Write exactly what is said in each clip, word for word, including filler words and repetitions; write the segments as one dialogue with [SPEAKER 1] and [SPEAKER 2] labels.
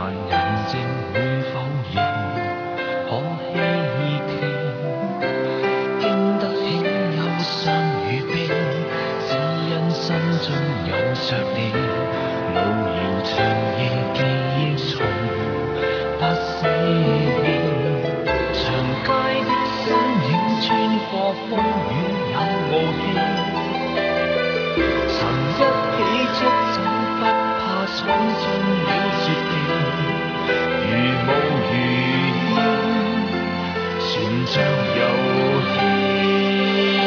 [SPEAKER 1] 但人靜會否仍可希冀？經得起憂傷與悲，只因心中有着你。路遙長夜，記憶從不捨棄。長街的身影穿過風雨有傲氣。曾一起出走，不怕闖進了絕地。如霧如煙，船像遊戲。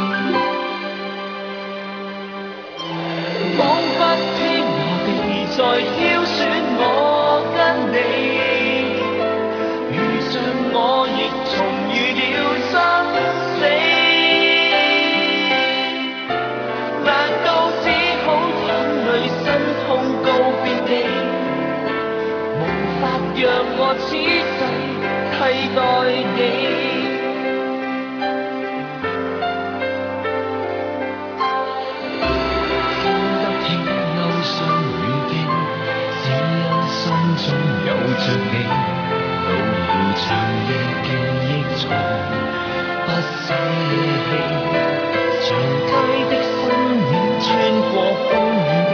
[SPEAKER 1] 彷彿天和地在挑選我跟你。遇上我亦重遇了生死。心痛告別你，無法讓我此世替代你。經得起憂傷與悲，只因心中有着你。路遙長夜，記憶從不捨棄。長街的身影穿過風雨。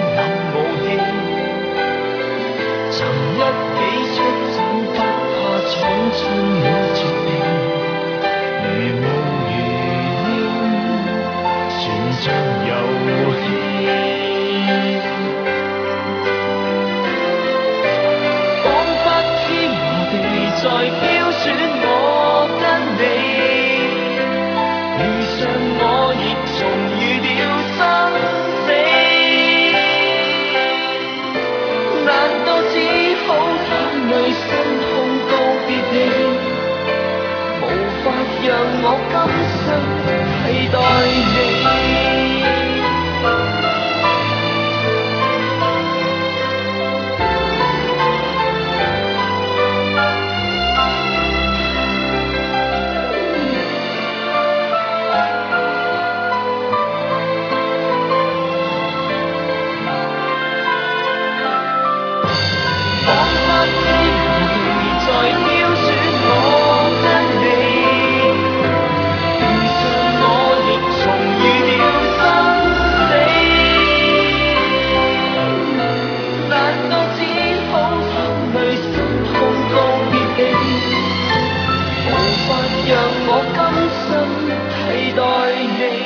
[SPEAKER 1] 曾一起出走，不怕闖進了絕地。如霧如煙，船像遊戲。彷彿天和地在挑選我跟你。遇上我亦重遇了生死。難道只好淌淚心痛告別你，無法讓我今生替代你。在挑選我跟你，遇上我亦重遇了生死。難道只好淌淚心痛告別你，無法讓我今生替代你。